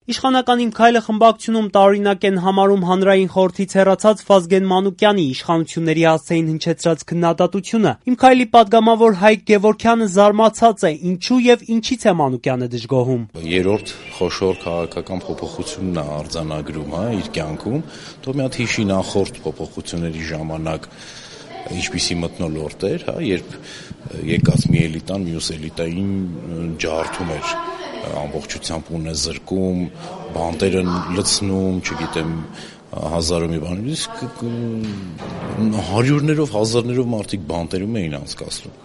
Իշխանական «Իմ քայլը» խմբակցությունում տարօրինակ են համարում հանրային խորհրդից հեռացած Վազգեն Մանուկյանի իշխանությունների հասցեին հնչեցրած քննադատությունը։ «Իմ քայլի» պատգամավոր Հայկ Գևորգյանը զարմացած է, ինչու եւ ինչից է Մանուկյանը դժգոհում։ Երրորդ խոշոր քաղաքական փոփոխությունն է արձանագրում իր կյանքում, թող մի հատ հիշի նախորդ փոփոխությունների ժամանակ ինչպիսի մթնոլորտ էր, երբ եկած մի էլիտան մյուս էլիտային ջարդում էր, ամբողջությամբ ունե զրկում, բանտերը լցնում, չգիտեմ, հազարը մի բան, իսկ հարյուրներով, հազարներով մարդիկ բանտերում էին անցկացնում։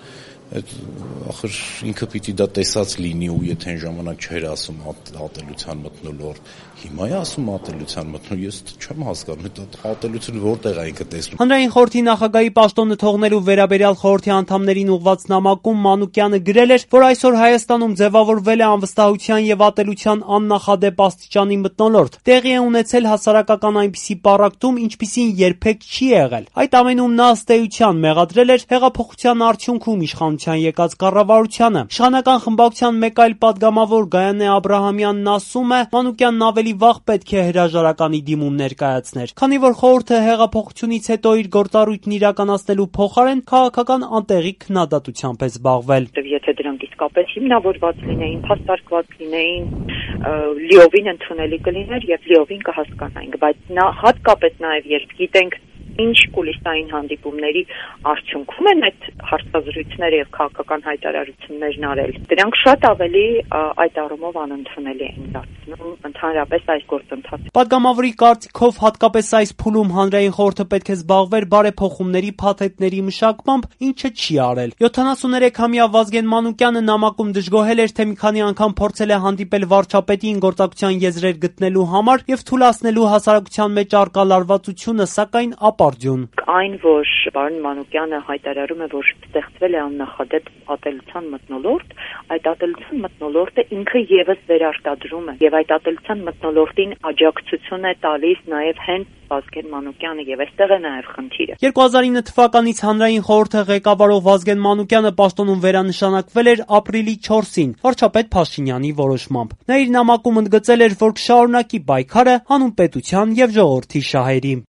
Ախր ինքը պիտի դա տեսած լինի ու եթե այն ժամանակ չէր ասում ատելության մթնոլորտ, հիմա է ասում ատելության մթնոլորտ, ես չեմ հասկանում, այդ ատելությունը որտեղ է ինքը տեսնում։ Հանրային խորհրդի նախագահի պաշտոնը թողնելու վերաբերյալ խորհրդի անդամներին ուղղված նամակում Մանուկյանը գրել էր, որ այսօր Հայաստանում ձևավորվել է անվստահության եւ ատելության աննախադեպ աստիճանի մթնոլորտ։ Տեղի է ունեցել հասարակական այնպիսի պառակտում, ինչպիսին երբեք չի եղել։ Այդ ամենում նա ըստ էության մեղադրել էր հեղափոխության արդյունքում իշխանության եկած կառավարությանը։ Իշխանական խմբակցության մեկ այլ պատգամավոր Գայանե Աբրահամյանն ասում է, Մանուկյանն ավելի վաղ պետք է հրաժարականի դիմում ներկայացներ, քանի որ խորհուրդը հեղափոխությունից հետո իր գործառույթն իրականացնելու փոխարեն քաղաքական անտեղի քննադատությամբ է զբաղվել։ Եթե դրանք իսկապես հիմնավորված լինեին, փաստարկված լինեին, լիովին ընդունելի կլիներ եւ լիովին կհասկանայինք, բայց հատկապես նաեւ երբ գիտենք ինչ կուլիսային հանդիպումների արդյունքում են այդ հարցազրույցները եւ քաղաքական հայտարարություններն արել։ Դրանք շատ ավելի այդ առումով անընդունելի են դարձնում ընդհանրապես այս գործընթացը։ Պատգամավորի կարծիքով հատկապես այս փուլում հանրային խորհուրդը պետք է զբաղվեր բարեփոխումների փաթեթների մշակմամբ, ինչը չի արել։ 73-ամյա Վազգեն Մանուկյանը նամակում դժգոհել էր, թե մի քանի անգամ փորձել է հանդիպել վարչապետին գործակցության եզրեր գտնելու համար եւ թույլատնելու հասարակության մեջ արկա լարվածությունը, սակայն Այն, որ պարոն Մանուկյանը հայտարարում է, որ ստեղծվել է աննախադեպ ատելության մթնոլորտ, այդ ատելության մթնոլորտը ինքը եւս վերարտադրում է եւ այդ ատելության մթնոլորտին աջակցություն է տալիս նաեւ հենց Վազգեն Մանուկյանը եւ այստեղ է նաեւ խնդիրը։ 2009 թվականից հանրային խորհուրդը ղեկավարող Վազգեն Մանուկյանը պաշտոնում վերանշանակվել էր ապրիլի 4-ին վարչապետ Փաշինյանի որոշմամբ։ Նա իր նամակում ընդգծել էր, որ կշարունակի պայքարը հանուն պետության եւ ժողովրդի շահերի։